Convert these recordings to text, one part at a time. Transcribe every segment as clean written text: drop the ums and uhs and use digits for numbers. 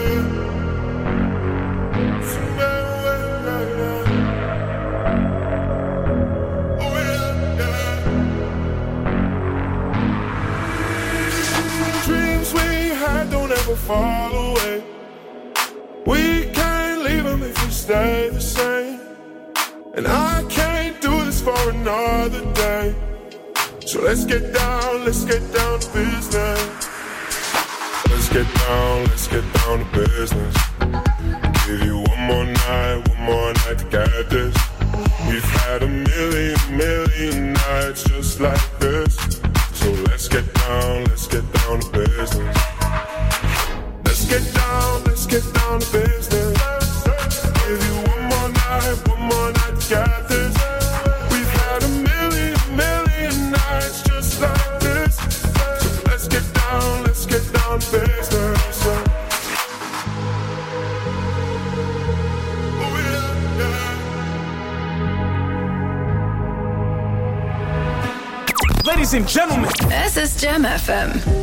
Dreams we had don't ever fall away. We can't leave them if we stay the same. And I can't do this for another day. So let's get down to business. Let's get down to business. Give you one more night to get this. We've had a million nights just like this. So let's get down to business. Let's get down to business. Give you one more night to get this. We've had a million nights just like this. So let's get down to business. Oh yeah, yeah. Ladies and gentlemen, this is Gem FM.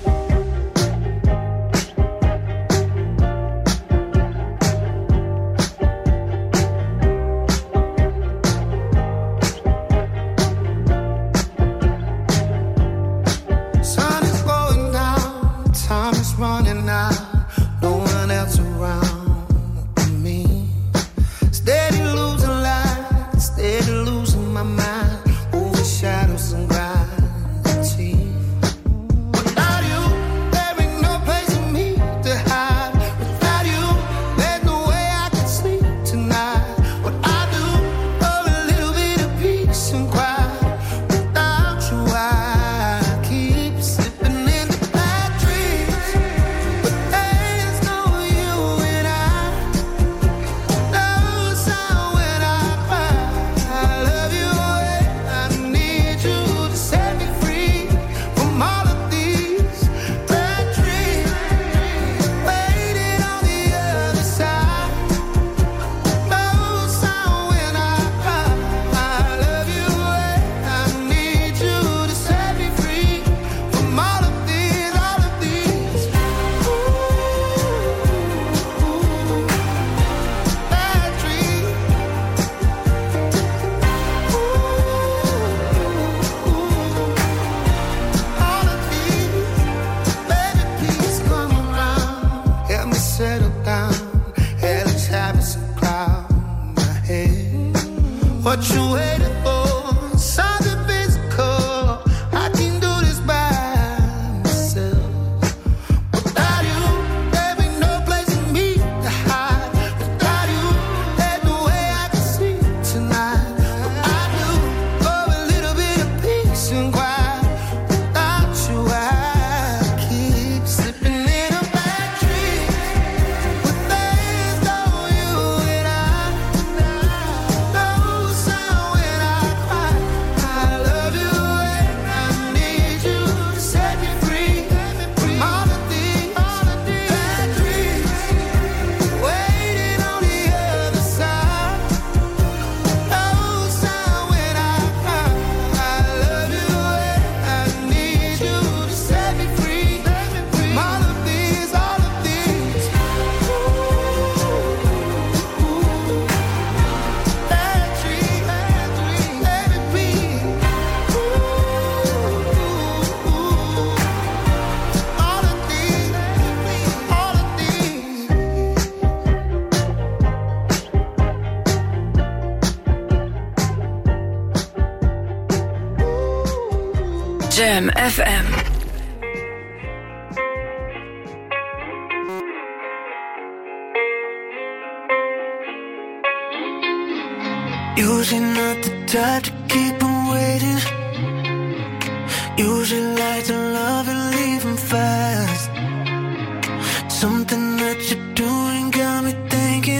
Gem FM. Usually not the type to keep them waiting. Usually like to love and leave them fast. Something that you're doing got me thinking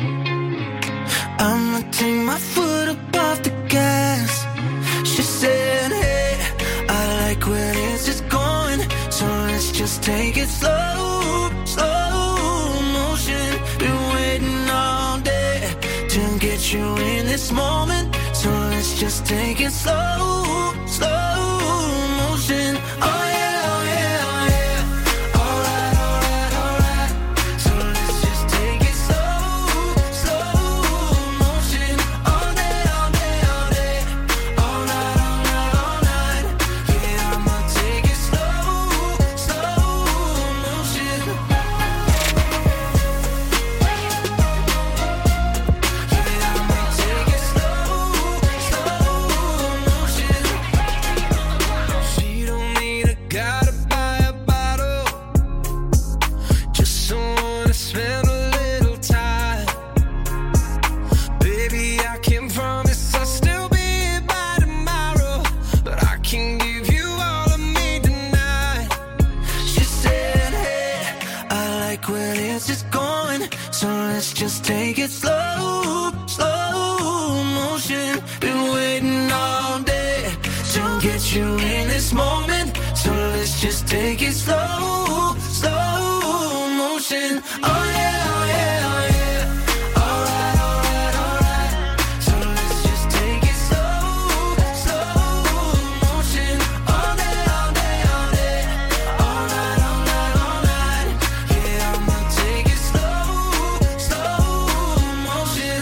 I'ma take my foot up off the gas. She said, hey, I like where this is going, so let's just take it slow, slow motion. Been waiting all day to get you in this moment, so let's just take it slow, slow motion. Oh yeah, oh yeah, oh yeah. Alright, alright, alright. So like when it's just going, so let's just take it slow, slow motion. Been waiting all day to get you in this moment, so let's just take it slow, slow motion. Oh yeah, oh yeah, oh yeah. Alright, alright, alright. So let's just take it slow, slow motion. All day, all day, all day. All night, all night, all night. Yeah, I'ma take it slow, slow motion.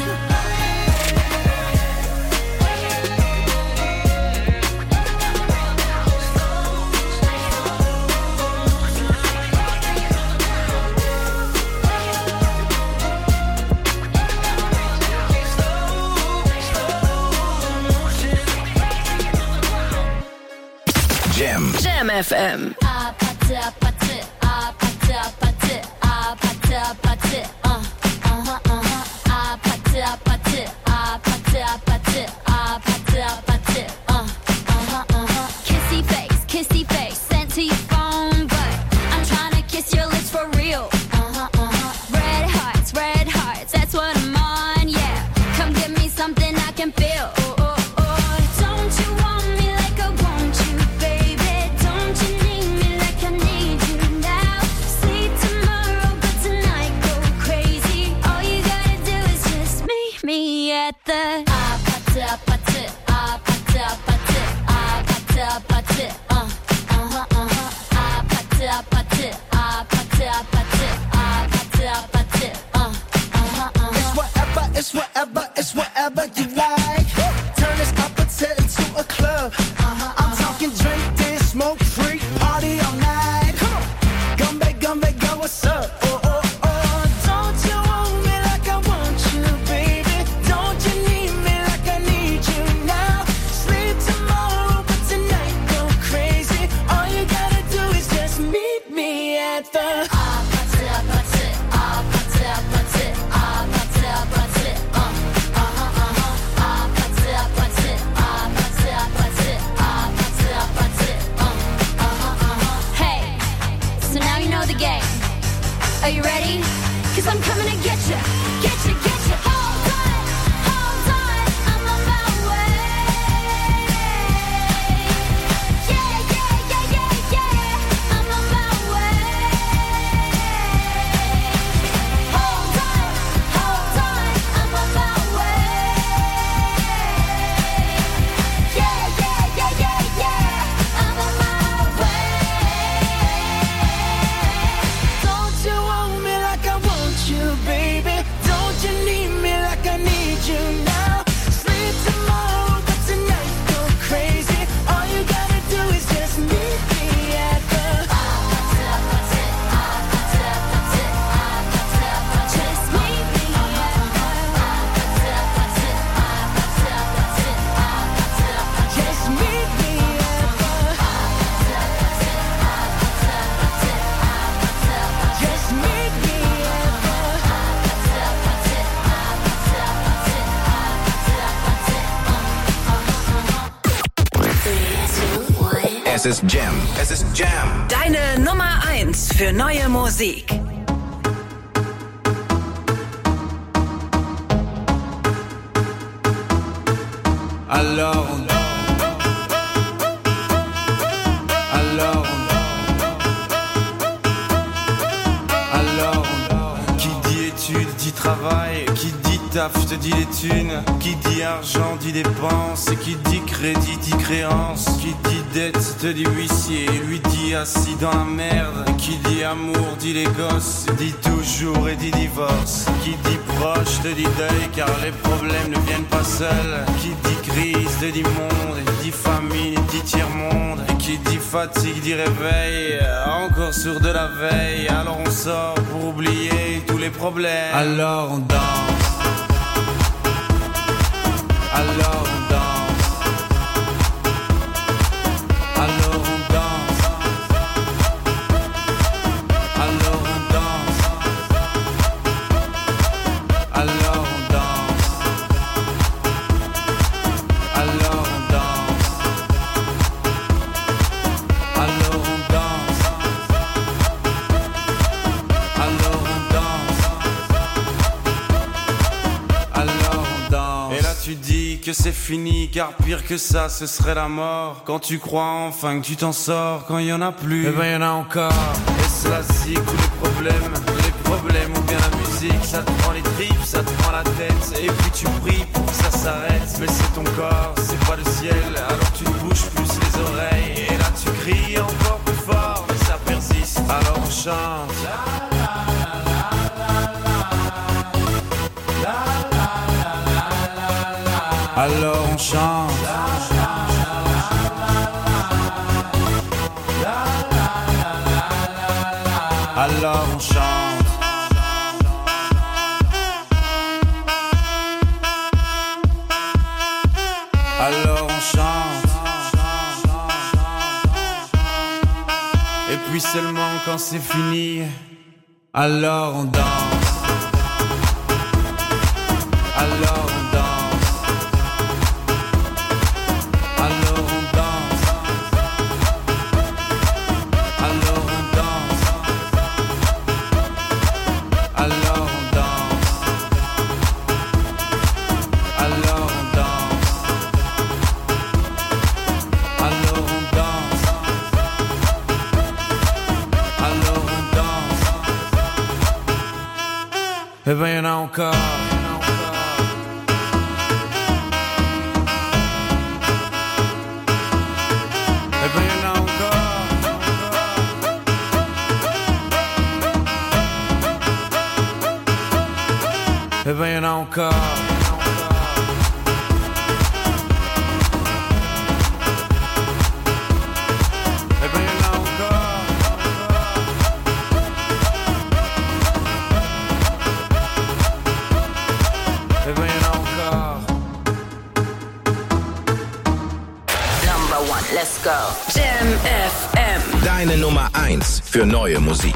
Jam FM. Kissy face, sent to your phone, but I'm trying to kiss your lips for real. Red hearts, that's what I'm on, yeah. Come give me something I can feel. Don't you want me like I want you, baby? Don't you need me like I need you now? Sleep tomorrow, but tonight go crazy. All you gotta do is just meet me at the It's whatever you like. Turn this appetite into a club. I'm talking drink, dance, smoke, freak, party all night. Come on, go, what's up? Don't you want me like I want you, baby? Don't you need me like I need you now? Sleep tomorrow, but tonight go crazy. All you gotta do is just meet me at the Are you ready? 'Cause I'm coming to get you, get you, get you. Hold on, I'm on my way. Yeah, I'm on my way. Hold on, I'm on my way. Yeah, I'm on my way. Don't you want me like I want you, baby? Don't you need me like I need you now? Sleep tomorrow, but tonight go crazy. All you gotta do is just meet me at the just meet me at just meet me at just meet me Es ist Jam. Es ist Jam. Deine Nummer 1 für neue Musik. Alors qui dit études dit travail, qui dit taf te dit les thunes, qui dit argent dit dépenses, et qui dit crédit dit créance, qui dit dette te dit huissier, lui dit assis dans la merde, qui dit amour dit les gosses, dit toujours et dit divorce, qui dit proche te dit deuil car les problèmes ne viennent pas seuls, qui dit crise te dit monde, et dit famine dit tiers-monde, et qui dit fatigue dit réveil, encore sur de la veille, alors on sort pour oublier tous les problèmes, alors on danse, alors on danse, alors on danse, alors on danse, alors on danse, alors on danse, alors on danse, alors que c'est fini, car pire que ça, ce serait la mort. Quand tu crois enfin que tu t'en sors, quand y en a plus, eh ben y en a encore. Est-ce la zig ou les problèmes ou bien la musique? Ça te prend les tripes, ça te prend la tête, et puis tu pries pour que ça s'arrête. Mais c'est ton corps, c'est pas le ciel, alors tu te bouges plus les oreilles. Et là tu cries encore plus fort, mais ça persiste, alors on chante. Alors on chante. Alors on chante. Alors on chante. Et puis seulement quand c'est fini, alors on danse. Alors on danse. Eh ben y'en a encore. Eh ben y'en a encore. Eh ben y'en a encore. Let's go. Jam FM. Deine Nummer 1 für neue Musik.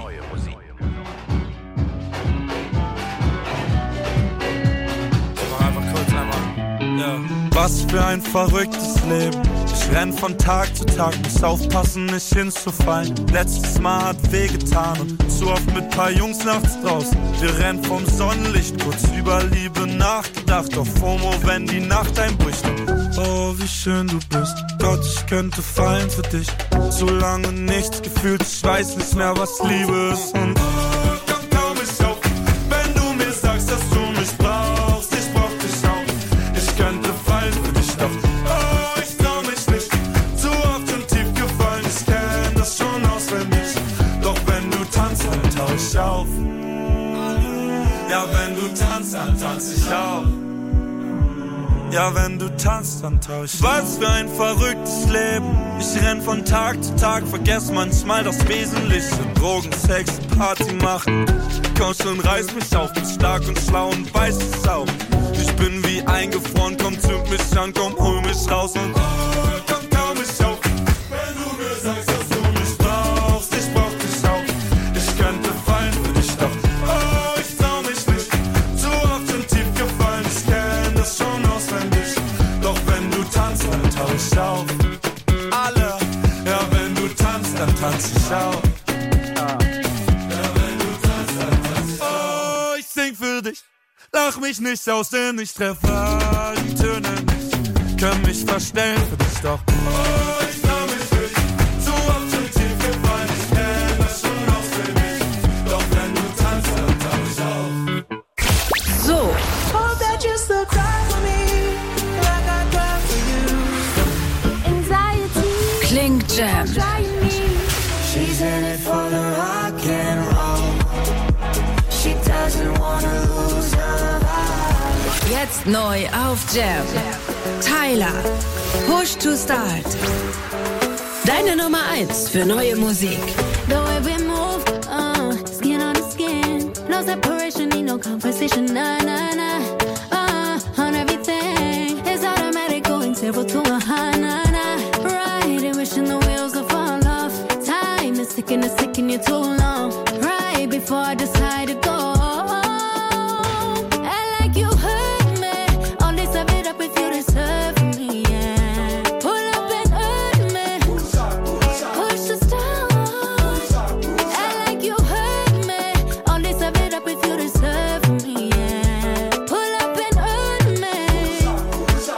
Was für ein verrücktes Leben. Ich renn von Tag zu Tag, muss aufpassen, nicht hinzufallen. Letztes Mal hat wehgetan und zu oft mit paar Jungs nachts draußen. Wir rennen vom Sonnenlicht, kurz über Liebe nachgedacht. Auf FOMO, wenn die Nacht einbricht. Oh, wie schön du bist. Gott, ich könnte fallen für dich. So lange nichts gefühlt, ich weiß nicht mehr, was Liebe ist. Und komm kaum mich auf, wenn du mir sagst, dass du mich brauchst. Ich brauch dich auch. Ich könnte fallen für dich, doch oh, ich trau mich nicht. Zu oft und tief gefallen, ich kenn das schon auswendig. Doch wenn du tanzt, dann tauch ich auf. Ja, wenn du tanzt, dann tanz ich auch. Ja, wenn du tanzt, dann tausch ich. Was für ein verrücktes Leben. Ich renn von Tag zu Tag, vergess manchmal das Wesentliche. Drogen, Sex, Party machen. Komm schon, reiß mich auf, bin stark und schlau und weiß es auch. Ich bin wie eingefroren, komm, zünd mich an, komm, hol mich raus und komm kaum mich auf. Wenn du mir sagst, dass du mich brauchst, ich brauch dich auch. Ich könnte fallen für dich, doch oh, ich trau mich nicht. Zu oft und tief gefallen, ich kenn das schon auswendig. Doch wenn du tanzt, dann tauch ich auf. Alle, ja, wenn du tanzt, dann tanz ich auch. Für dich. Lach mich nicht aus, denn ich treffe die Töne nicht. Kann mich verstellen für dich, doch oh, ich trau mich nicht. Zu oft und tief gefallen, ich kenn das schon auswendig. Doch wenn du tanzt, dann tauch ich auf. So. Hope that you still cry for me like I cry for you. Anxiety. Klingt Jam. Trying me. She's in it for the rock and roll. She doesn't wanna lose her vibe. Jetzt neu auf Jam. Tyla. Push to Start. Deine Nummer 1 für neue Musik. The way we move, skin on skin. No separation, need no conversation. Nah, nah, nah. On everything. It's automatic, going zero to 100. Nah, nah. Riding, wishing the wheels will fall off. Time is ticking, it's taking you too long. Right before I decide to go. I like you hurt me. All this I've it up if you deserve me, yeah. Pull up and hurt me. Push the start. I like you hurt me. All this I've it up if you deserve me, yeah. Pull up and hurt me.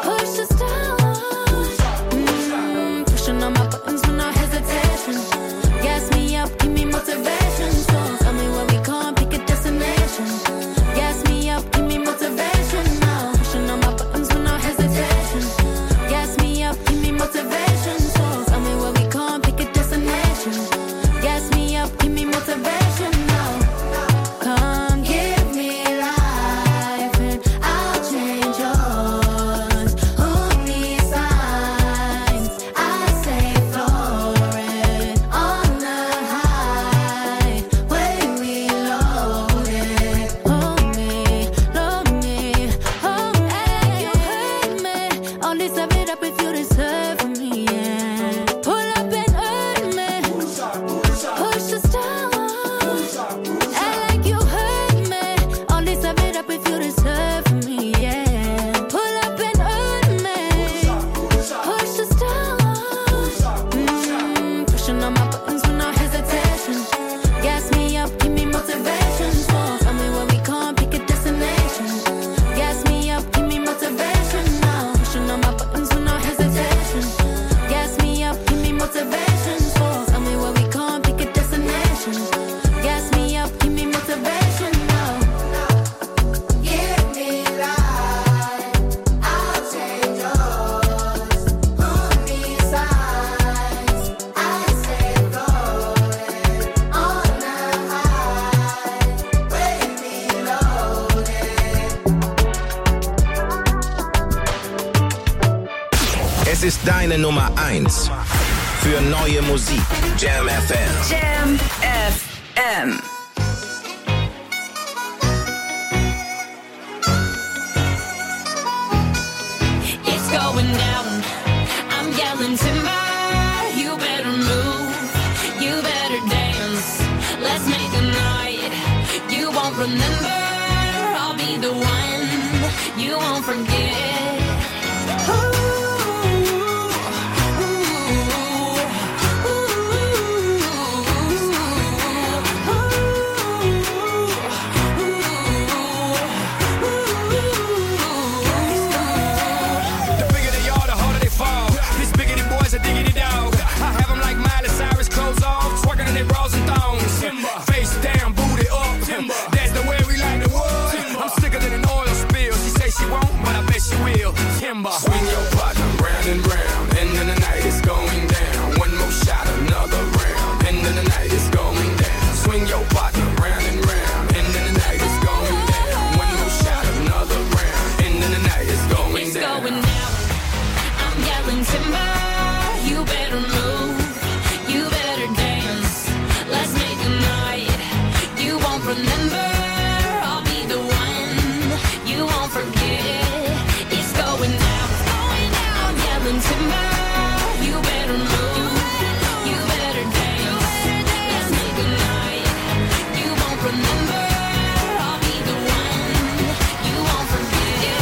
Es ist deine Nummer 1 für neue Musik. Jam FM. Jam FM. It's going down. I'm yelling timber. You better move. You better dance. Let's make a night you won't remember. I'll be the one you won't forget. Swing your partner round and round, and then the night is going down. One more shot, another round, and then the night is going down. Swing your partner round and round, and then the night is going down. One more shot, another round, and then the night is going down. It's going down. I'm yelling timber. You better move. You better dance. Let's make a night you won't remember. I'll be the one you won't forget. It's going down. Timber, you better move, you better dance. Let's make a night you won't remember. I'll be the one you won't forget.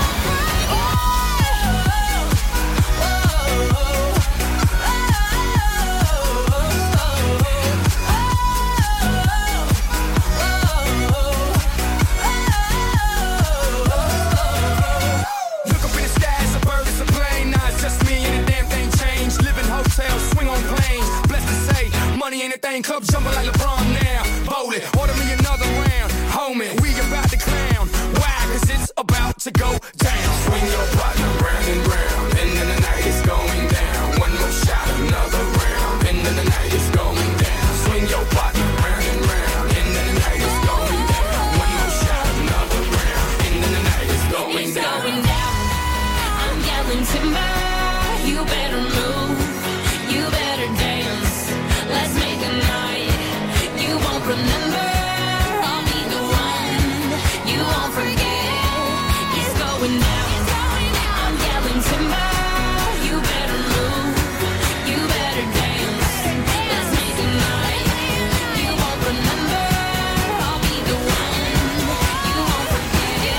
Look up in the sky, it's a bird, it's a plane. Nah, it's just me and the damn thing changed. Live in hotels, swing on planes. Blessed to say, money ain't a thing. Club jumping like LeBron now. Bowl it, order me another round. Homie, we about to clown. Why? Cause it's about to go down. Swing your partner round and round, and then the night is going down. One more shot, another round, and then the night is going down. Swing your partner round and round, and then the night is going down. One more shot, another round, and then the night is going It's down. going down. I'm yelling timber. You better move. You better dance. Let's make a night you won't remember. I'll be the one you won't forget. It's going down. I'm yelling timber. You better move. You better dance. Let's make a night you won't remember. I'll be the one you won't forget.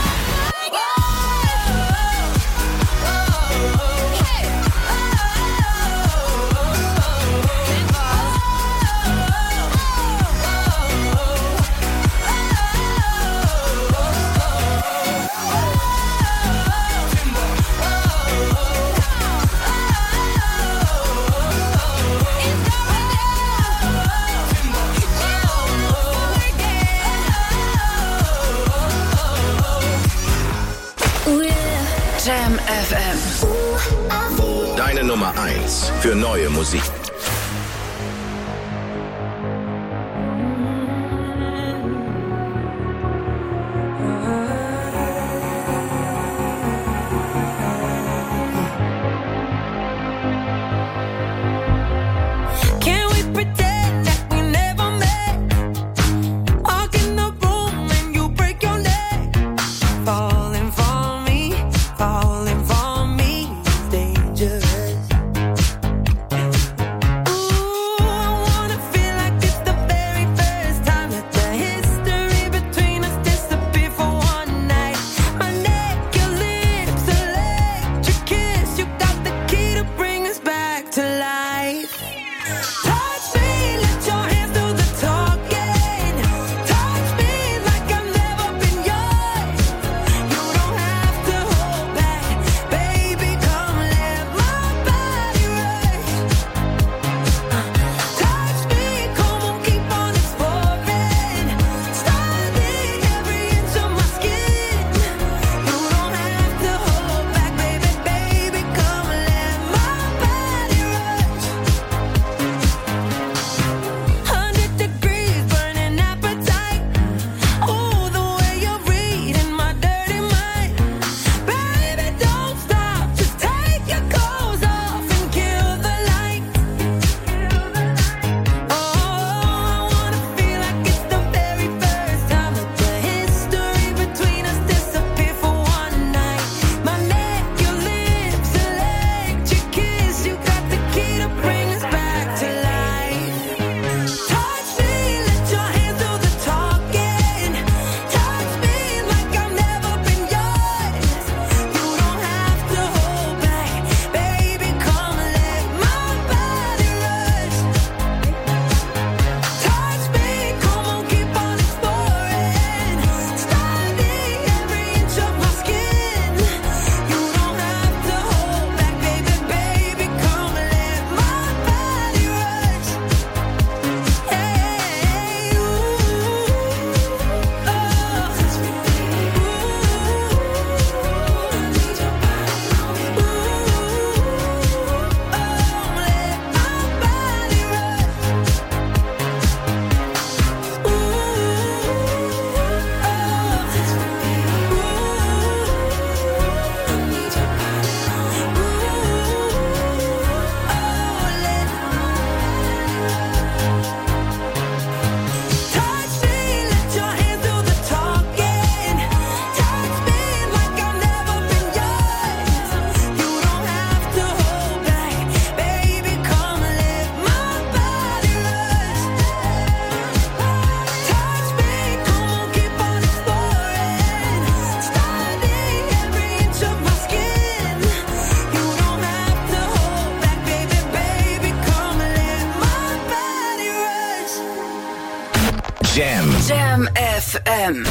Jam FM. Deine Nummer 1 für neue Musik. Can we pretend that we never met? Walk in the room and you break your neck. Falling for me is dangerous. Jam FM.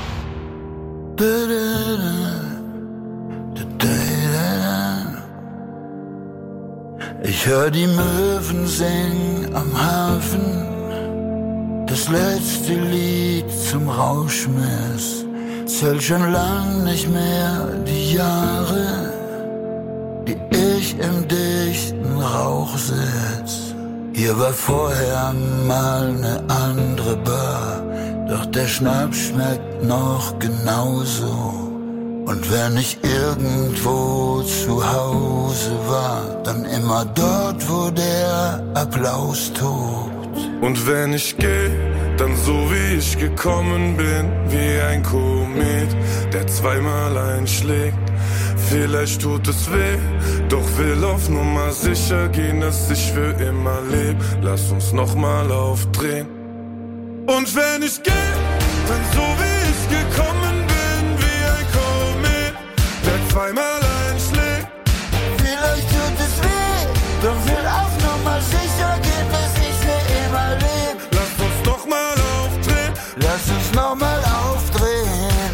Ich hör die Möwen singen am Hafen, das letzte Lied zum Rauschmiss. Zählt schon lang nicht mehr die Jahre, die ich im dichten Rauch sitz. Hier war vorher mal ne andere Bar, doch der Schnaps schmeckt noch genauso. Und wenn ich irgendwo zu Hause war, dann immer dort, wo der Applaus tobt. Und wenn ich geh, dann so wie ich gekommen bin, wie ein Komet, der zweimal einschlägt. Vielleicht tut es weh, doch will auf Nummer sicher gehen, dass ich für immer leb. Lass uns nochmal aufdrehen. Und wenn ich geh, dann so wie ich gekommen bin, wie ein Komet, der zweimal einschlägt. Vielleicht tut es weh, doch will auf Nummer sicher gehen, dass ich für immer leb. Lass uns nochmal aufdrehen. Lass uns nochmal aufdrehen.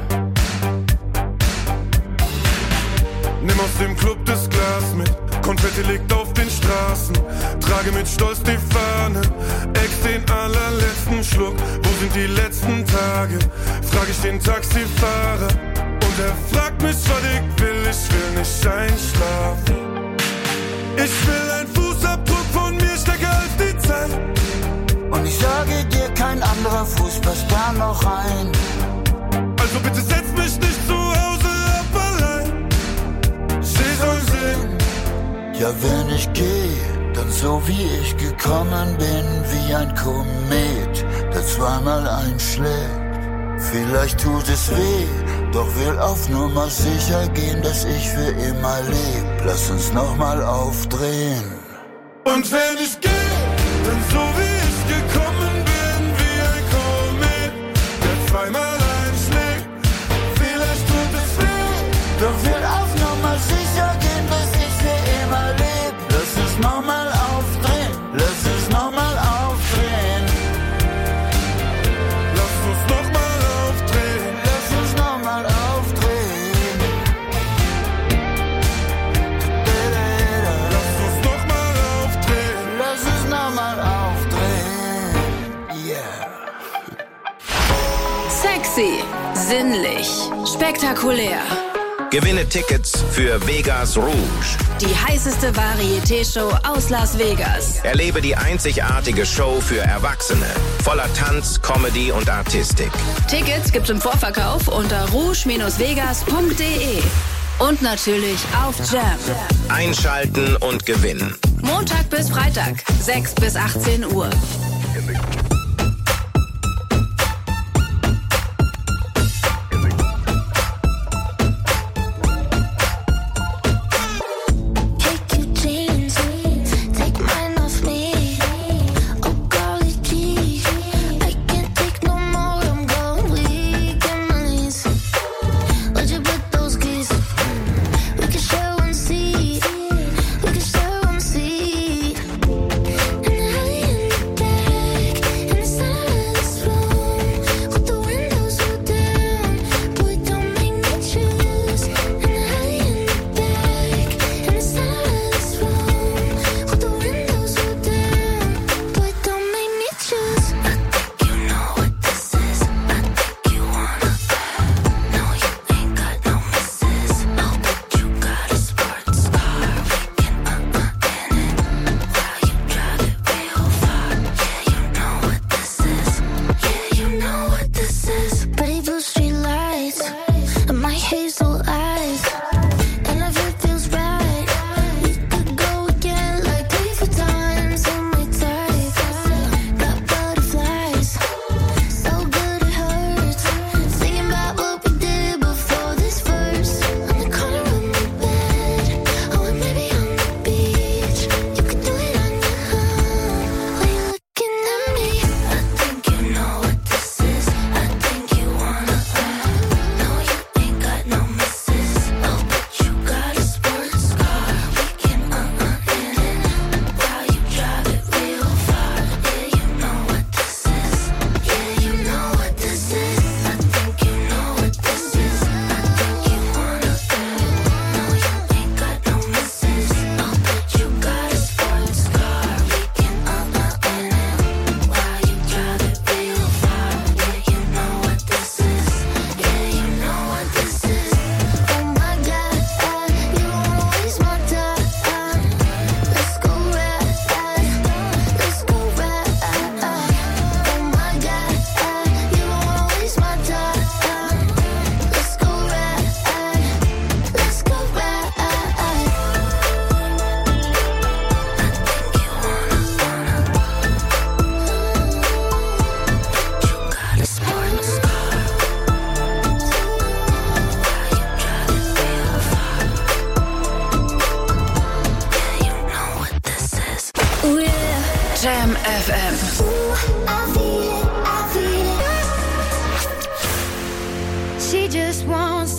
Nimm aus dem Club das Glas mit, Konfetti liegt auf den Straßen. Trage mit Stolz die Fahne, ex den allerletzten Schluck. Wo sind die letzten Tage? Frag ich den Taxifahrer. Und er fragt mich, was ich will nicht einschlafen. Ich will ein Fußabdruck von mir, stärker als die Zeit. Und ich sage dir, kein anderer Fuß passt da noch rein. Also bitte setz mich nicht zu Hause ab allein. Sie soll sehen. Ja, wenn ich geh, dann so wie ich gekommen bin, wie ein Komet, der zweimal einschlägt. Vielleicht tut es weh, doch will auf Nummer sicher gehen, dass ich für immer leb. Lass uns nochmal aufdrehen. Und wenn ich geh, dann so wie ich gekommen bin, wie ein Komet, der zweimal einschlägt. Vielleicht tut es weh, doch will auf Nummer sicher gehen, dass ich für immer leb. Lass uns nochmal aufdrehen. Lass uns nochmal aufdrehen. Lass uns nochmal aufdrehen. Lass uns nochmal aufdrehen. Lass uns nochmal aufdrehen. Lass uns nochmal aufdrehen. Yeah. Sexy, sinnlich, spektakulär. Gewinne Tickets für Vegas Rouge. Die heißeste Varieté-Show aus Las Vegas. Erlebe die einzigartige Show für Erwachsene. Voller Tanz, Comedy und Artistik. Tickets gibt's im Vorverkauf unter rouge-vegas.de. Und natürlich auf Jam. Einschalten und gewinnen. Montag bis Freitag, 6 bis 18 Uhr. We can share one seat. And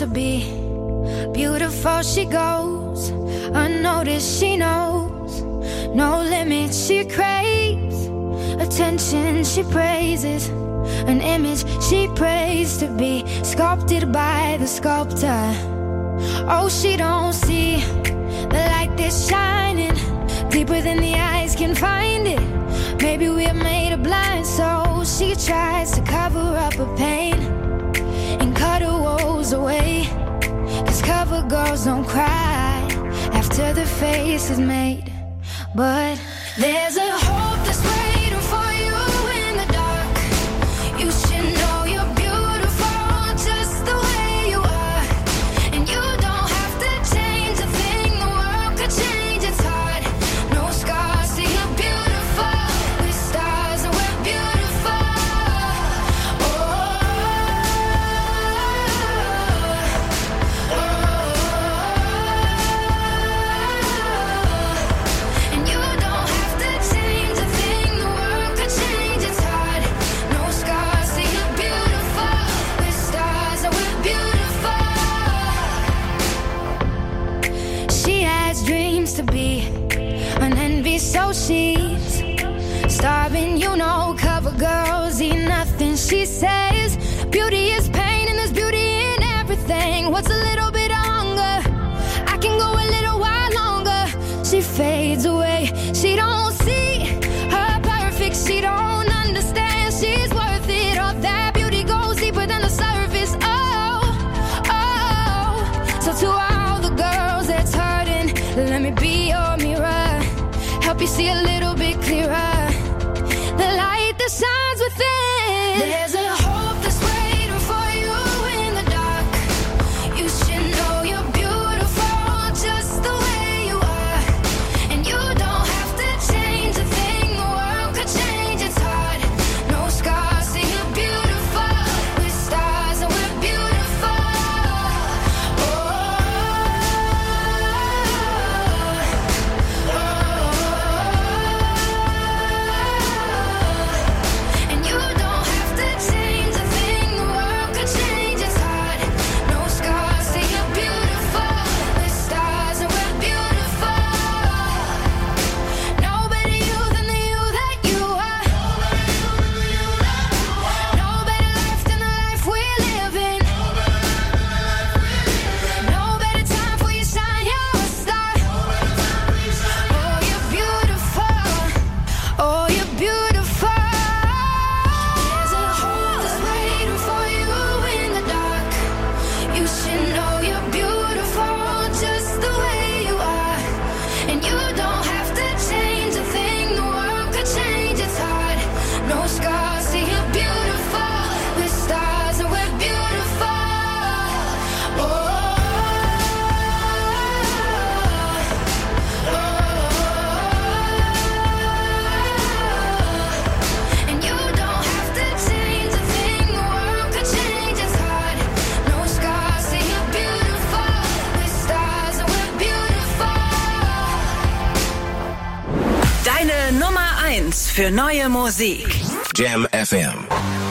to be. Beautiful she goes, unnoticed she knows. No limits she craves, attention she praises. An image she prays to be sculpted by the sculptor. Oh, she don't see the light that's shining deeper than the eyes can find it. Maybe we're made of blind, so she tries to cover up her pain and cut her woes away. 'Cause cover girls don't cry after the face is made. But there's a hope that's waiting for you in the dark. You should know you're beautiful just the way you are. And you don't have to change a thing, the world could change its heart. No scars, see you're beautiful. With stars and we're beautiful. Oh, and you don't have to change a thing, the world could change its heart. No scars, see you're beautiful. With stars and we're beautiful. She has dreams to be an envy, so she's starving, you know. Cover girls eat nothing, she says. Beauty is pain and there's beauty in everything. What's a little bit of hunger? I can go a little while longer. She fades away, she don't see her perfect, she don't understand she's worth it. All that beauty goes deeper than the surface. Oh, oh. So to all the girls that's hurting, let me be your mirror, help you see a little bit clearer, the light that shines within. There's a hope that's waiting for you in the dark. You should know you're beautiful just the way you are. And you don't have to change a thing, the world could change its heart. No scars, see you're beautiful. With stars and we're beautiful. Oh, and you don't have to change a thing, the world could change its heart. No scars, see you're beautiful. With stars and we're beautiful. No better you than the you that you are. No better life than the life we're living. No better time for you shine, you're a star. Oh, you're beautiful. Oh, you're beautiful. There's a hope that's waiting for you in the dark. You should know you're beautiful just the way you are. And you don't have to change a thing, the world could change its heart. No scars, see you're beautiful. With stars and we're beautiful. Oh, and you don't have to change a thing, the world could change its heart. No scars, see you're beautiful. With stars and we're beautiful. Deine Nummer 1 für neue Musik. Jam FM.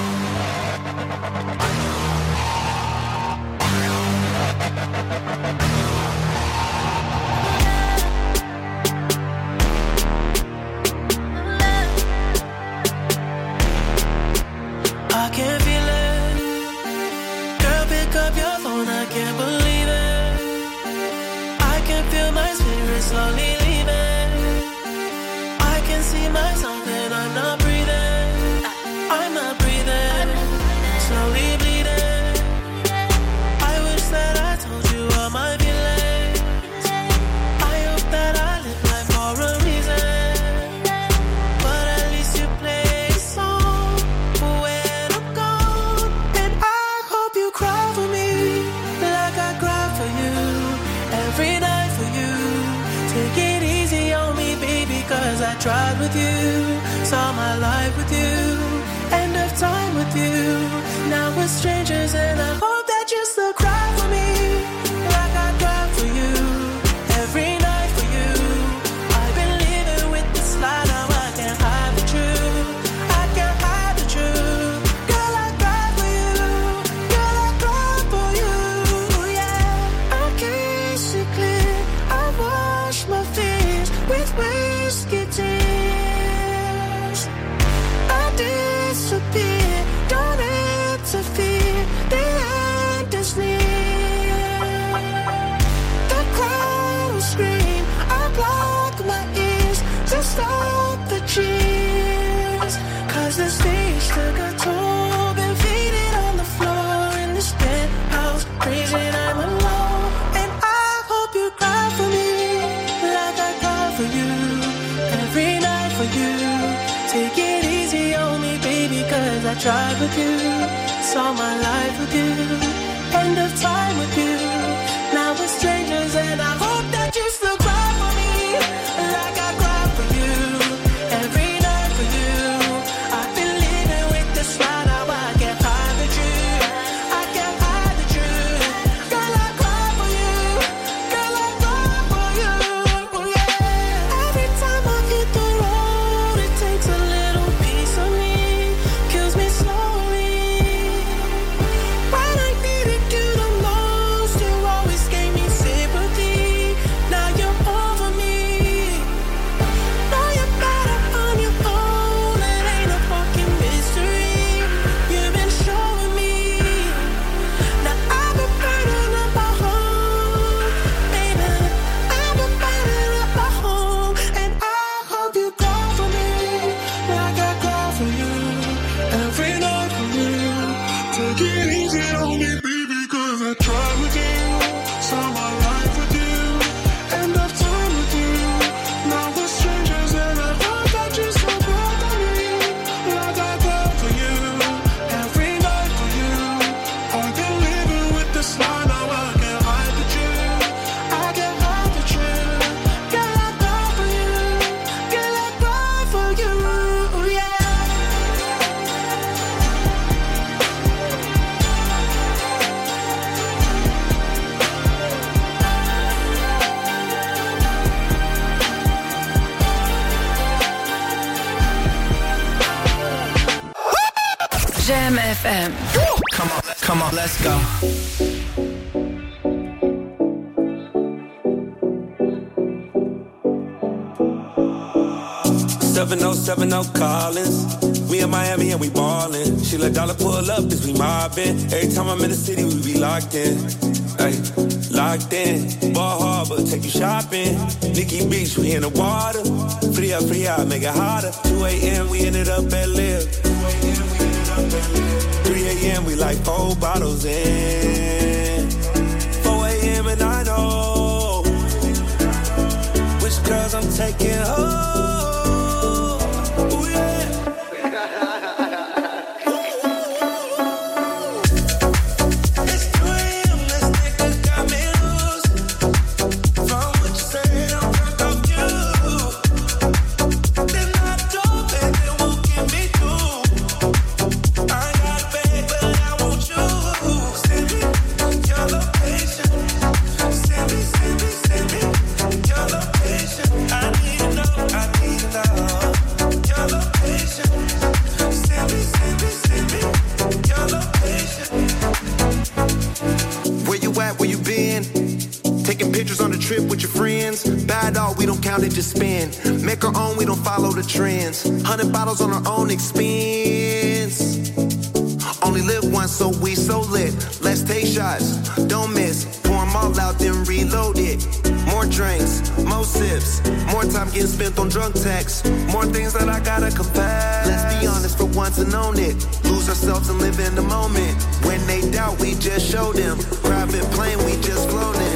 I can feel it. Girl, pick up your phone, I can't believe it. I can feel my spirit slowly leaving. I can see myself and I'm not breathing. I'm not breathing. Slowly bleeding. I wish that I told you all my feelings. I hope that I live life for a reason. But at least you play a song when I'm gone. And I hope you cry for me like I cry for you. Every night for you. Take it easy on me, baby, 'cause I tried with you. Saw my life with you. End of time with you. Now we're strangers and I hope that you still cry for me like I cry for you. Every night for you. I've been living with this lie, now I can't hide the truth. I can't hide the truth. Girl, I cry for you. Girl, I cry for you. tried with you, saw my life with you, end of time with you. Now we're strangers and I hope that you still cry for me like I cry for you every night for you. I've been living with this right now. I can't hide the truth. I can't hide the truth. Girl, I cry for you. Girl, I cry for you. Yeah. Every time I hit the road, it takes a little piece of me, kills me slowly. When I needed you the most, you always gave me sympathy. Now you're over me. Now you're better on your own. It ain't a fucking mystery. You've been showing me. Now I've been burning up my home, baby. I've been burning up my home, and I hope you call for me like I call for you every night for you. Take it easy on me, baby, 'cause I tried with you, saw my life with you, end of time with you. Now we're strangers and I hope that you still call for me like I call for you every night for you. I've been living with this lie, now I can't hide the truth. I can't hide the truth. Girl, I cry for you. Girl, I cry for you. Yeah. Jam FM. Come on, let's go. Collins. We in Miami and we ballin'. She let dollar pull up as we mobbin'. Every time I'm in the city, we be locked in. Ay, locked in. Ball Harbor, take you shopping. Nikki Beach, we in the water. Free up, make it hotter. 2 a.m. we ended up at Live. 3 a.m. we like 4 bottles in. 4 a.m. and I know which girls I'm taking home. Ooh, yeah. It's 2 a.m. This nigga got me loose. From what you said, I'm drunk off you. Then I drove and it won't get me through. I ain't got a bag, but I want you. Send me your location. Send me your location. I need to know your location. Send me your location. Where you at? Where you been? Taking pictures on the trip with your friends. Bad dog, we don't count it, just spend. Make our own, we don't follow the trends. 100 bottles on our own expense. Only live once, so we so lit. Let's take shots, don't miss. Pour 'em all out, then reload it. More drinks, more sips. More time getting spent on drunk texts. More things that I gotta confess. Let's be honest for once and own it. Lose ourselves and live in the moment. When they doubt, we just show them. Private plane, we just flown in.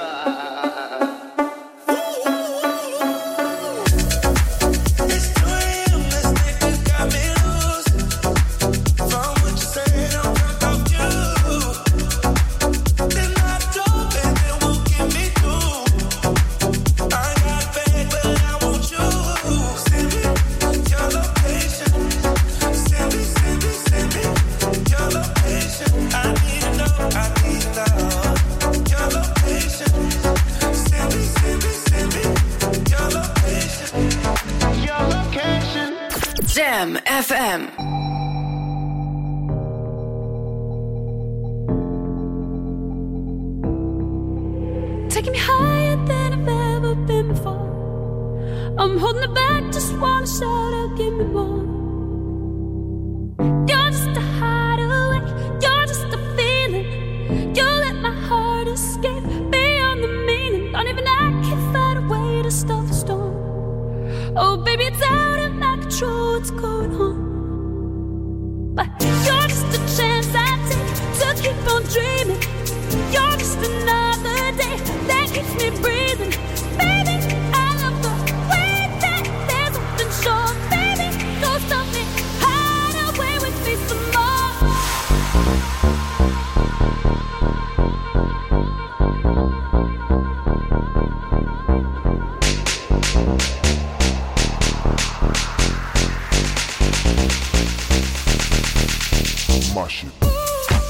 It's 2 a.m. This nigga got me loose. From what you said, I'm drunk off you. Then I drove and it won't get me through. I ain't got a bag, but I want you. Send me your location. Send me your location. I need to know your location. Send me your location. Your location. Jam FM. Taking me higher than I've ever been before. I'm holding it back, just wanna shout out, give me more. You're just a hideaway, you're just a feeling. You let my heart escape beyond the meaning. Don't even I can find a way to stop the storm. Oh baby, it's out of my control, what's going on? But you're just a chance I take to keep on dreaming. You're just another day that keeps me breathing. Baby, I love the way that there's nothing short. Baby, goes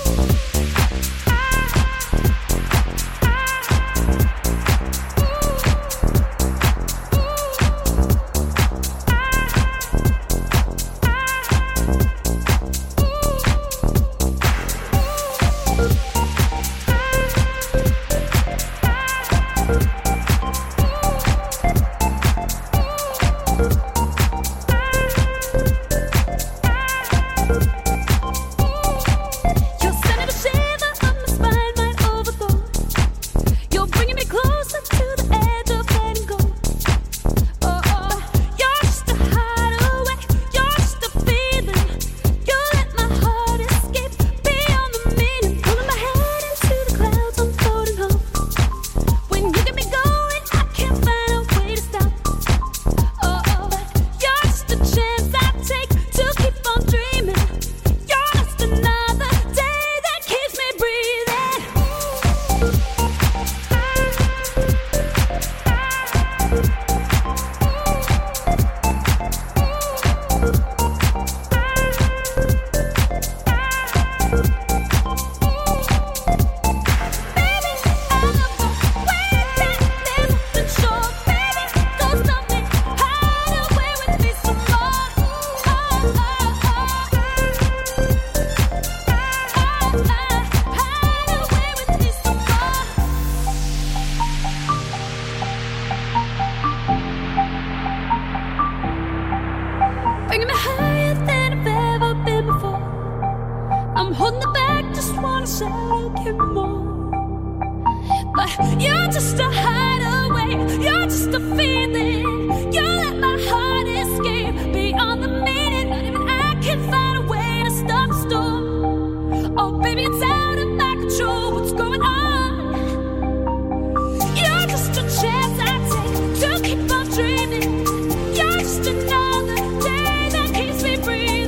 You're just a hideaway, you're just a feeling. You let my heart escape beyond the meaning. Not even I can find a way to stop the storm. Oh baby, it's out of my control, what's going on? You're just a chance I take to keep on dreaming. You're just another day that keeps me breathing.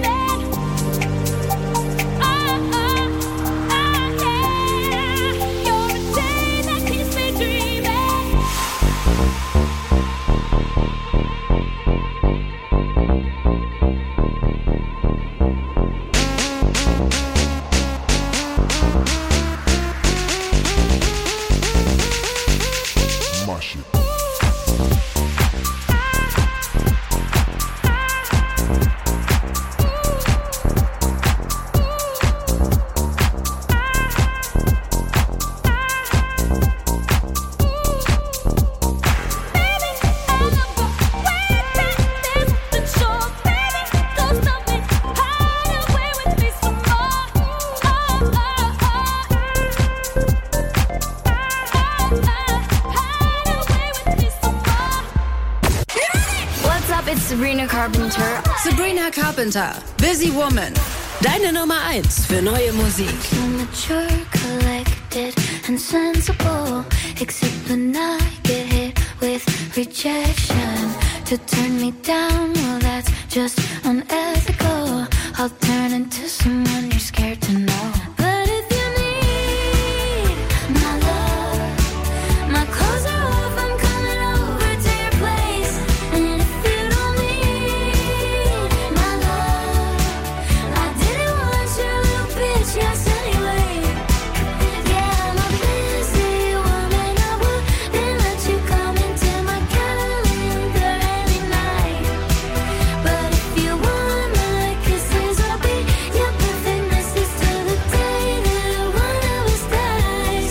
Sabrina Carpenter, Busy Woman. Deine Nummer 1 für neue Musik. So mature, collected and sensible. Except when I get hit with rejection. To turn me down, well that's just unethical. I'll turn into someone you're scared to know. But if you need my love, my clothes are off, I'm coming over to your place. And if you don't need my love, I didn't want your little bitch, yes anyway. Yeah, I'm a busy woman, I wouldn't let you come into my calendar any night. But if you want my kisses, I'll be your perfect missus till the day that one of us dies.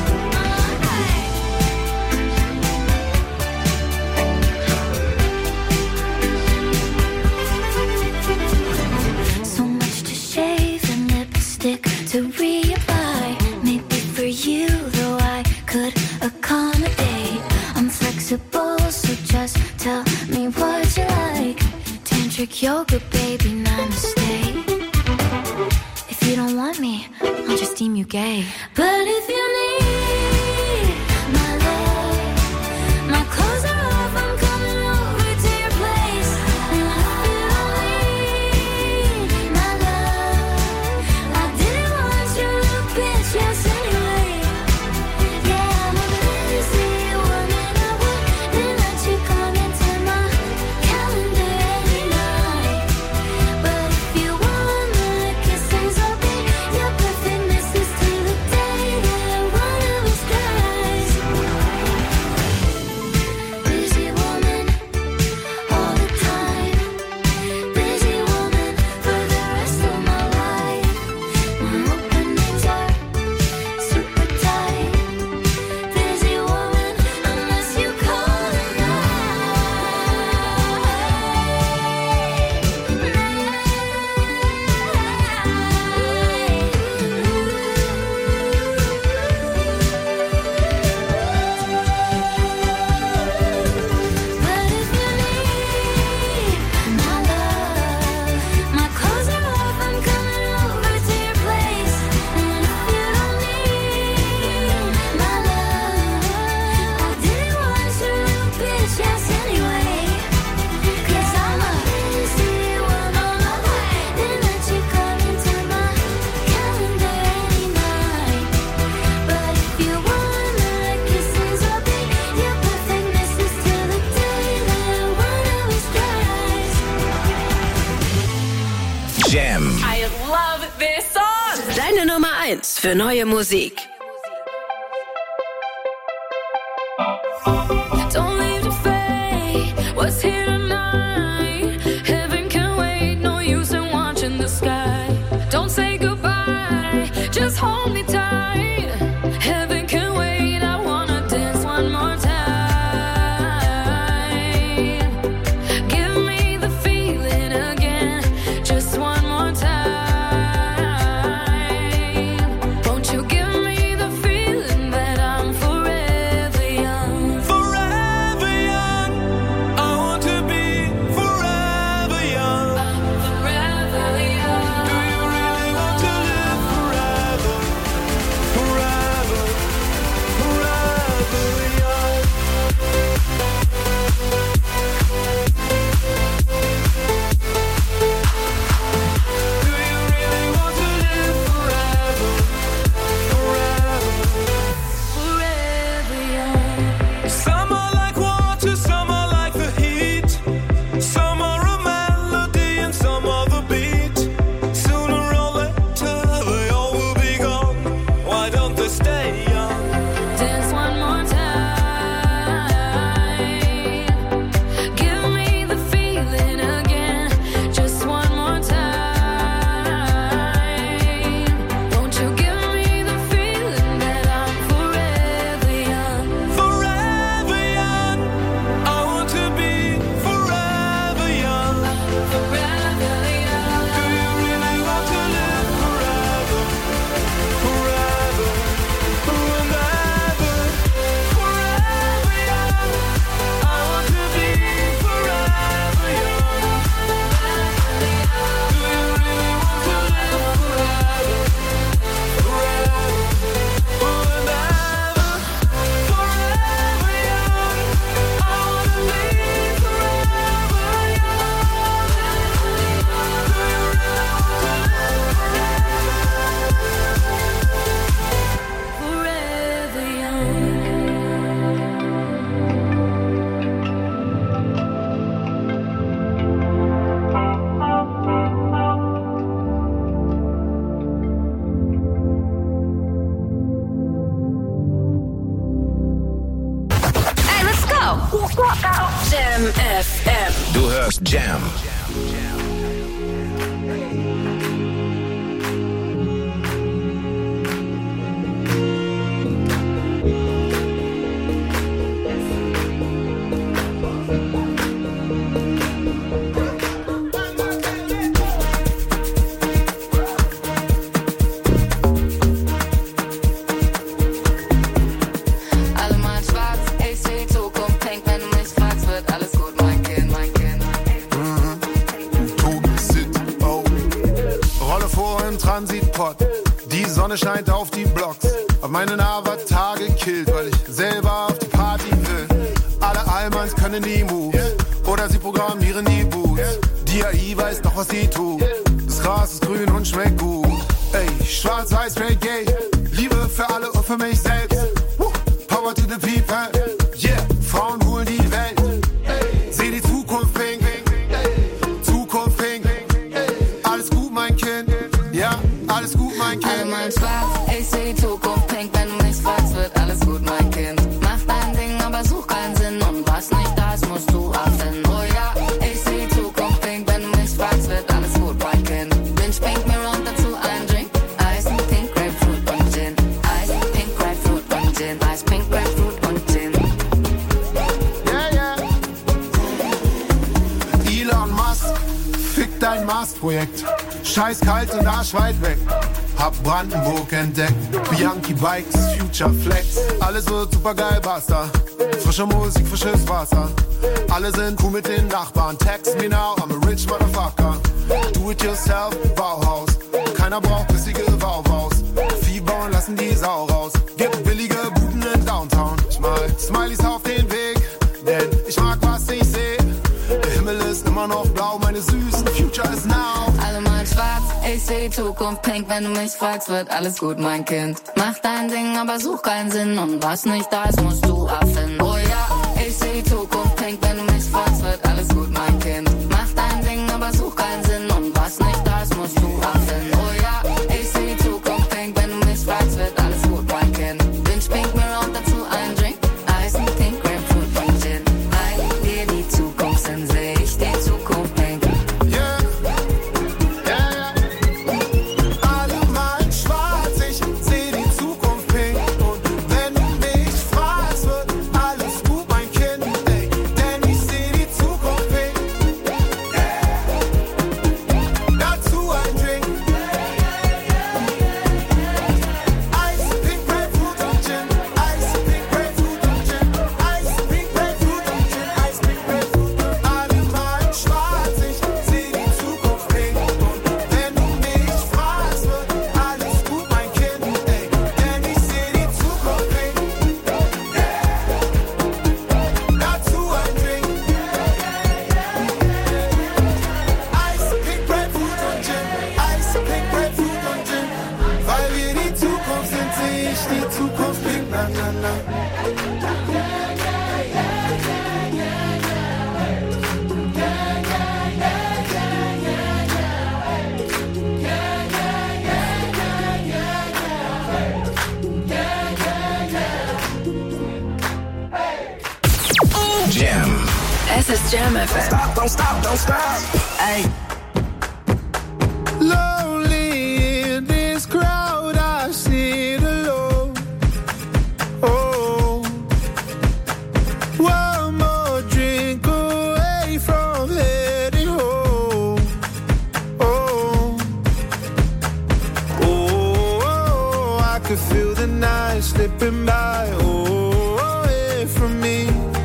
So much to shave and lipstick to reapply. Maybe for you, though I could accommodate. I'm flexible, so just tell me what you like. Tantric yoga, baby, namaste. If you don't want me, I'll just deem you gay. But if you need my love, my clothes are off, I'm coming over to your place. And if you don't need my love, I didn't want your little bitch, yes anyway. Yeah, I'm a busy woman, I wouldn't let you come into my calendar any night. But if you want my kisses, I'll be your perfect missus Nummer 1 für neue Musik. Don't leave the fate, what's here tonight? Heaven can wait, no use in watching the sky. Don't say goodbye, just hold me tight. Heaven can wait, I wanna dance one more time. Give me the feeling again, just one more time. Won't you give me the feeling that I'm forever young? Forever young. I want to be forever young. Forever young. Do you really want to live forever? Forever, forever young. Do you really want to live forever? Forever. Forever young. Some are like water, some are like the heat. Some are a melody and some are the beat. Sooner or later they all will be gone. Why don't they stay young? Dance one more time. Give me the feeling again, just one more time. Won't you give me the feeling that I'm forever young? Forever young. I want to be forever young. Forever young. Do you really want to live forever? Forever, forever, forever young. I want to be forever young. Do you really want to live forever? Forever, forever, forever young. I want to be forever Forever young. Hey, let's go! Jam FM. Du hörst Jam. Alle mal schwarz, ich seh Zukunft pink, wenn du mich fragst, wird alles gut, mein Kind, mein Kind. Oh. Rolle vor im Transitpot. Die Sonne scheint auf die Blocks. Auf meinen Avatar gekillt, weil ich selber auf die Party will. Alle Allmanns können die Moves. Oder sie programmieren die Boots. Die AI weiß doch, was sie tut. Das Gras ist grün und schmeckt gut. Ey, schwarz, weiß, straight, gay. Liebe für alle und für mich selbst. Power to the people. Yeah, Frauen holen die Welt. Seh die Zukunft pink. Zukunft pink. Alles gut, mein Kind. Ja, alles gut, mein Kind. Alle mal schwarz, ich seh die Zukunft pink, wenn du mich fragst, wird alles gut, mein Kind. Mach dein Ding, aber such keinen Sinn und was nicht da ist, musst du erfinden. Oh ja, ich seh die Zukunft pink, wenn du mich fragst, wird alles gut, mein Kind. Binge pink, mir und dazu ein Drink. Eis, pink, Grapefruit und Gin. Eis, pink, Grapefruit und Gin. Eis, pink, Grapefruit und Gin. Yeah, yeah. Elon Musk, fick dein Mars-Projekt. Scheiß kalt und arschweit weg. Hab Brandenburg entdeckt. Bianchi Bikes, Future Flex. Alles wird super geil, basta. Frische Musik, frisches Wasser. Alle sind cool mit den Nachbarn. Text me now, I'm a rich motherfucker. Do it yourself, Bauhaus. Keiner braucht bissige Bauhaus. Vieh bauen, lassen die Sau raus. Gibt billige Buden in Downtown. Ich mal Smileys auf den Weg, denn ich mag, was ich seh. Der Himmel ist immer noch blau, meine süßen Future is now. Alle mal schwarz, ich seh die Zukunft pink, wenn du mich fragst, wird alles gut, mein Kind. Mach dein Ding, aber such keinen Sinn und was nicht da ist, musst du erfinden. Oh ja, ich seh die Zukunft pink, wenn du mich fragst, wird alles gut, mein Kind. Mach dein Ding, aber such keinen Sinn und was nicht da ist, musst du erfinden. Oh ja, ich seh die Zukunft pink, ich die Zukunft bringt, na na na. Jam. Es ist Jam FM. Stop, don't stop, don't stop. Ay. Lonely in this crowd, I sit alone. Oh, one more drink away from heading home. Oh, oh, I could feel the night slipping by. Oh, away from me.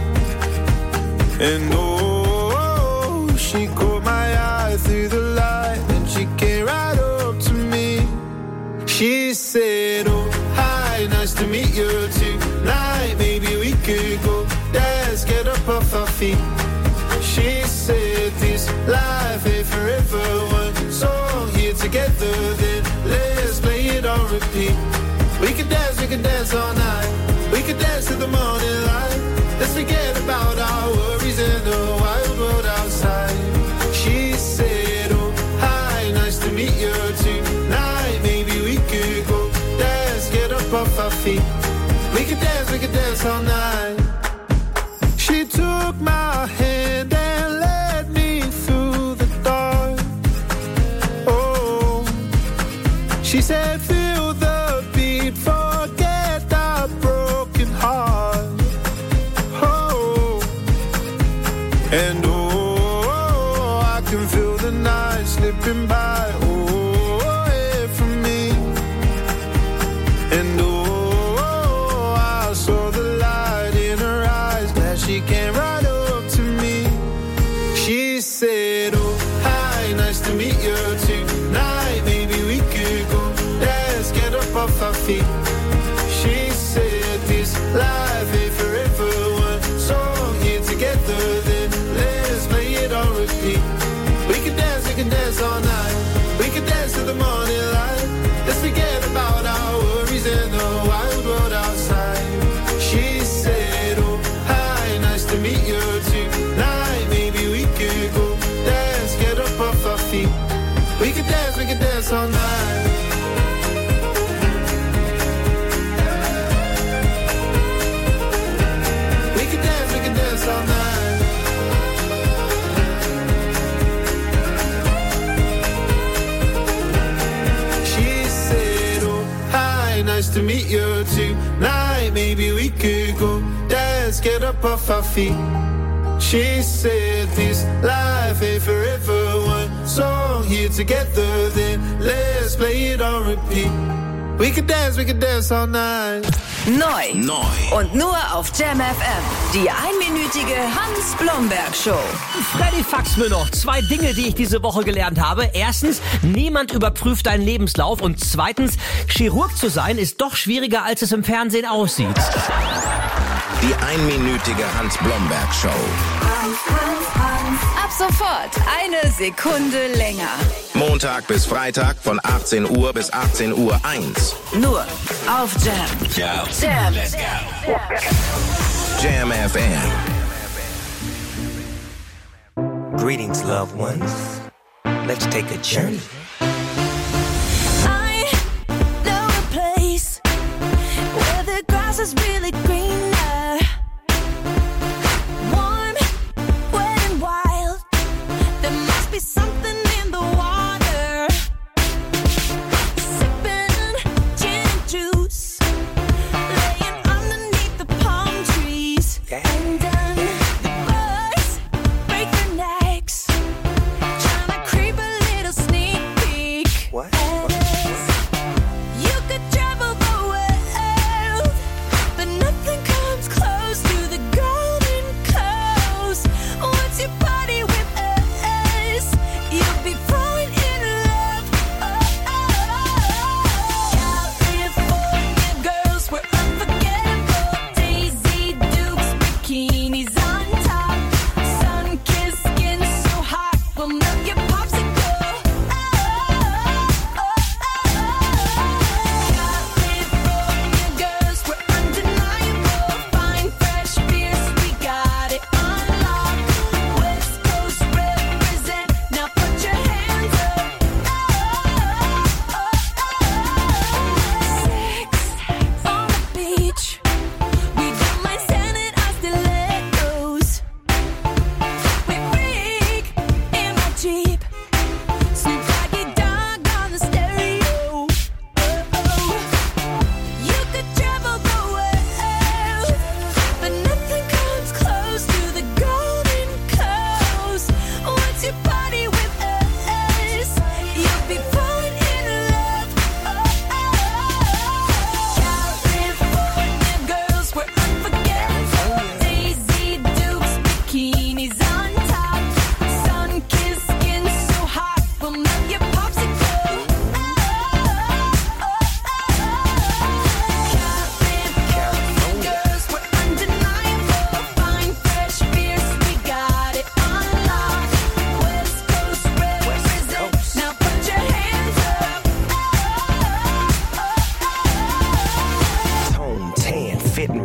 And oh, she caught my eye through the light, and she came right up to me. She said, oh, hi, nice to meet you tonight. Maybe we could go dance, get up off our feet. She said, this life ain't forever. One song here together, then let's play it on repeat. We could dance all night. We could dance till the morning light. Let's forget about our worries in the wild world outside. She said, oh, hi, nice to meet you tonight. Maybe we could go dance, get up off our feet. We could dance all night. She took my hand and led me through the dark. Oh, she said, feel the beat, forget our broken heart. And oh, I can feel the night slipping by, oh, away from me. And oh, I saw the light in her eyes, glad she came right up to me. She said, oh, hi, nice to meet you tonight. Maybe we could go dance, get up off our feet. She said, this life ain't forever. One song here together, then let's play it on repeat. We can dance all night. We can dance till the morning light. Let's forget about our worries in the wild world outside. She said, oh, hi, nice to meet you tonight. Maybe we could go dance, get up off our feet. We can dance all night. We can dance all night. She said, oh, hi, nice to meet you tonight. Maybe we could go dance, get up off our feet. She said, this life ain't forever. One song here together, then let's play it on repeat. We can dance all night. Neu. Und nur auf Jam FM. Die einminütige Hans-Blomberg-Show. Freddy faxt mir noch 2 Dinge, die ich diese Woche gelernt habe. Erstens, niemand überprüft deinen Lebenslauf. Und zweitens, Chirurg zu sein ist doch schwieriger, als es im Fernsehen aussieht. Die einminütige Hans-Blomberg-Show. Ab sofort 1 Sekunde länger. Montag bis Freitag von 18 Uhr bis 18:01 Uhr. Nur auf Jam. Jam. Let's go. Jam FM. Greetings, loved ones. Let's take a journey. I know a place where the grass is really greener. Warm, wet and wild. There must be something in the water. Sipping gin and juice, laying underneath the palm trees. And the birds break their necks, trying to creep a little sneak peek. What? You could travel the world, but nothing comes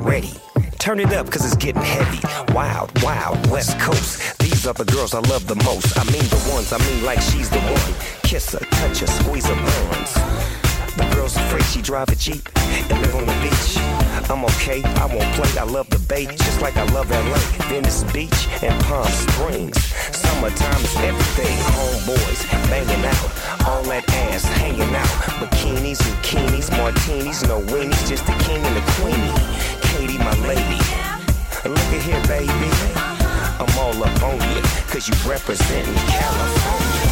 ready. Turn it up, cause it's getting heavy. Wild, wild, West Coast. These are the girls I love the most. I mean the ones, I mean like she's the one. Kiss her, touch her, squeeze her buns. The girl's afraid she drive a Jeep and live on the beach. I'm okay, I won't play, I love the bay, just like I love LA, Venice Beach, and Palm Springs. Summertime is everything, homeboys banging out, all that ass hanging out. Bikinis, bikinis, martinis, no weenies, just the king and the queenie. Katie, my lady, look at here, baby. I'm all up on you, cause you representing California.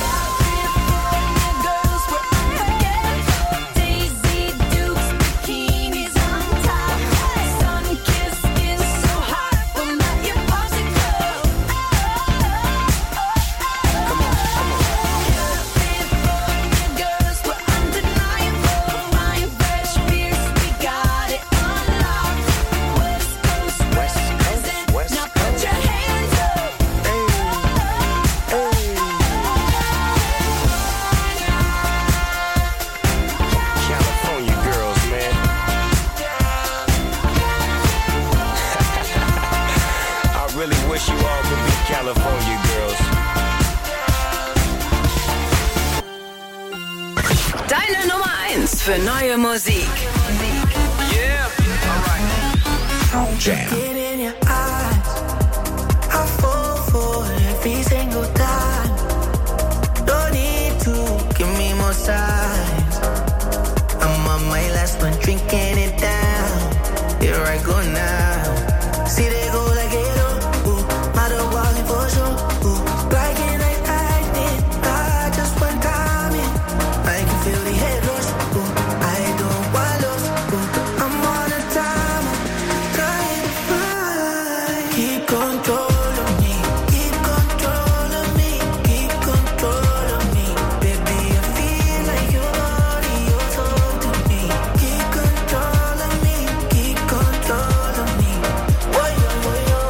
California girls. Deine Nummer 1 für neue Musik. Yeah, alright. Jam. Get in your eyes. I fall for every single time. Don't need to give me more signs. I'm on my last one, drinking it down. Here I go now. See they go like it. For sure, like it, like I did. I just went time in. I can feel the head rush. I don't want lost. I'm on a timer, trying to find. Keep control of me. Keep control of me. Keep control of me. Baby, I feel like your body, your soul to me. Keep control of me. Keep control of me. Whoa, yo, yo, yo.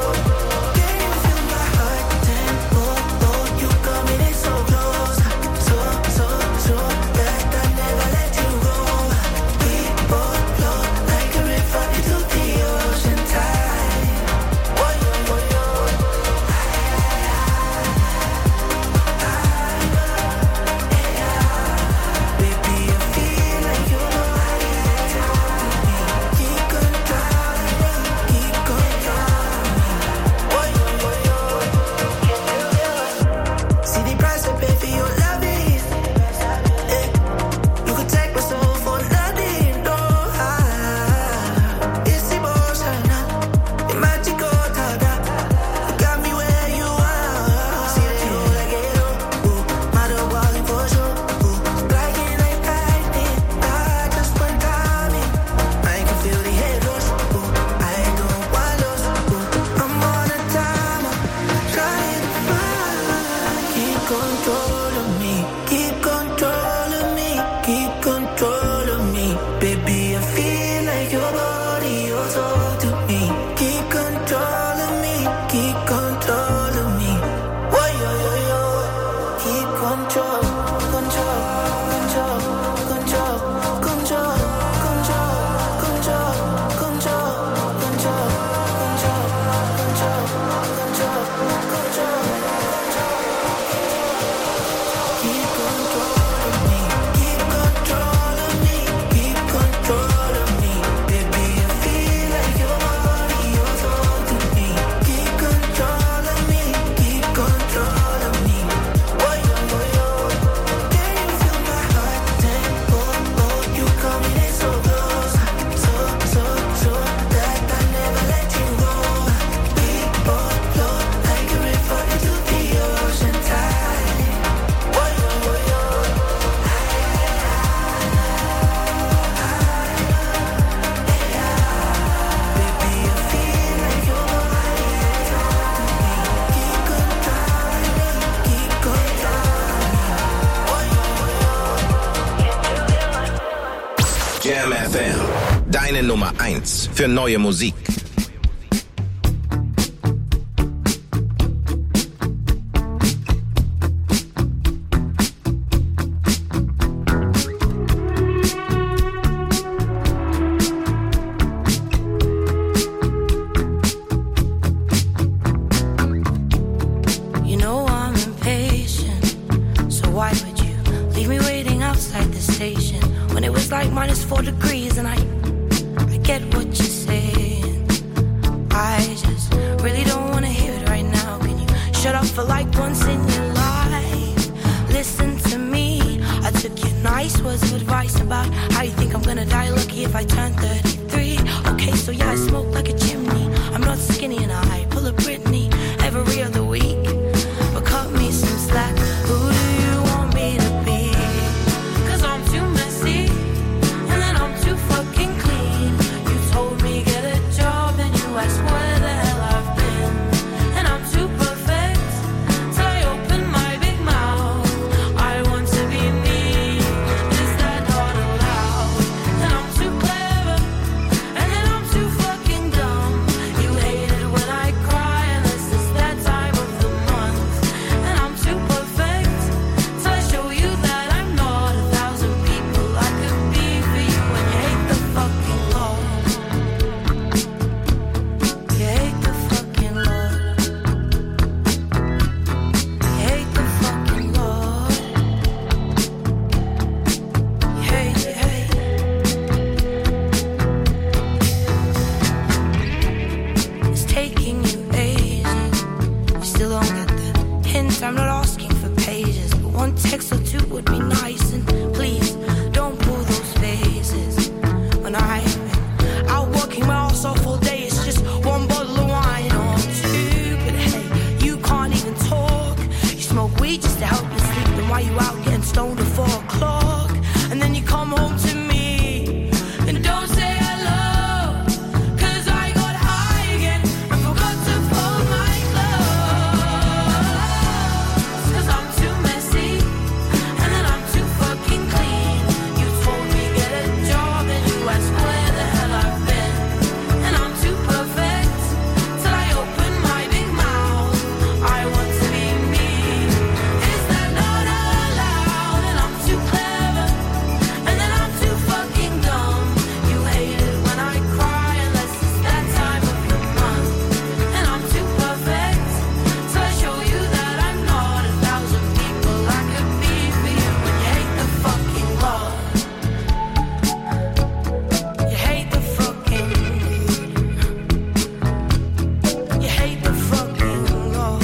Jam FM, deine Nummer 1 für neue Musik. 4 degrees, and I get what you're saying. I just really don't wanna hear it right now. Can you shut up for like once in your life? Listen to me. I took your nice words of advice about how you think I'm gonna die lucky if I turn 33. Okay, so yeah, I smoke like a chimney. I'm not skinny and I pull a Britney every other week. But cut me some slack. Who do you want me to be? 'Cause I'm too messy, and then I'm too fucking clean. You told me get a job, and you asked where the hell I've been. And I'm too perfect till I open my big mouth. I want to be me. Is that not allowed? And I'm too clever, and then I'm too fucking dumb. You hate it when I cry, unless it's that time of the month. And I'm too perfect till I show you that I'm not 1,000 people I could be for you. And you hate the fucking Lord. You hate the fucking Lord. You hate the fucking Lord. You hate, you hate. It's taking you ages. You still don't get the hint. I'm not asking for pages, but one text or two would be nice. And please don't pull those faces. When I've been out working my ass off all day, it's just one bottle of wine or two. But hey, you can't even talk. You smoke weed just to help you sleep. Then why you out getting stoned at 4 o'clock? And then you come home to me and don't say hello. 'Cause I got high again and forgot to fold my clothes. 'Cause I'm too messy, and then I'm too fucking clean. You told me get a job, and you asked where the hell I've been. And I'm too perfect till I open my big mouth. I want to be me. Is that not allowed? And I'm too clever, and then I'm too fucking dumb. You hate it when I cry, unless it's that time of the month. And I'm too perfect till I show you that I'm not 1,000 people I could be for you. And you hate the fucking Lord. You hate the fucking. You hate the fucking Lord.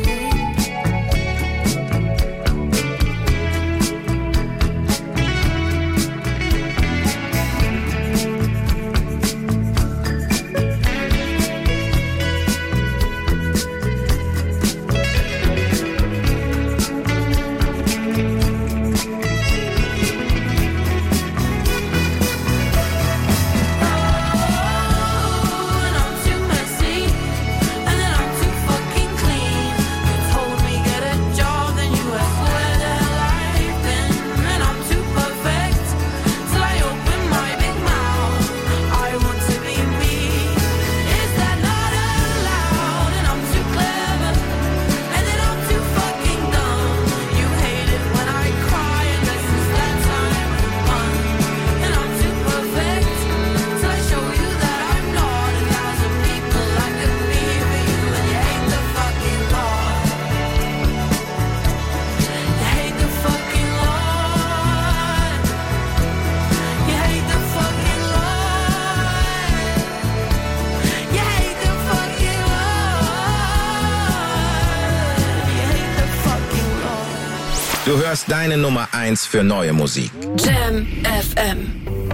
And I'm too messy, and then I'm too fucking clean. You told me get a job, then you asked where the hell I've been. And I'm too perfect till I open my big mouth. I want to be me. Is that not allowed? And I'm too clever, and then I'm too fucking dumb. You hate it when I cry, unless it's that time of the month. And I'm too perfect till I show you that I'm not 1,000 people I could be for you. And you hate the fucking Lord. You hate the fucking Lord. You hate the fucking Lord. You hate the fucking Lord. You hate the fucking Lord. Du hörst deine Nummer 1 für neue Musik. Jam FM.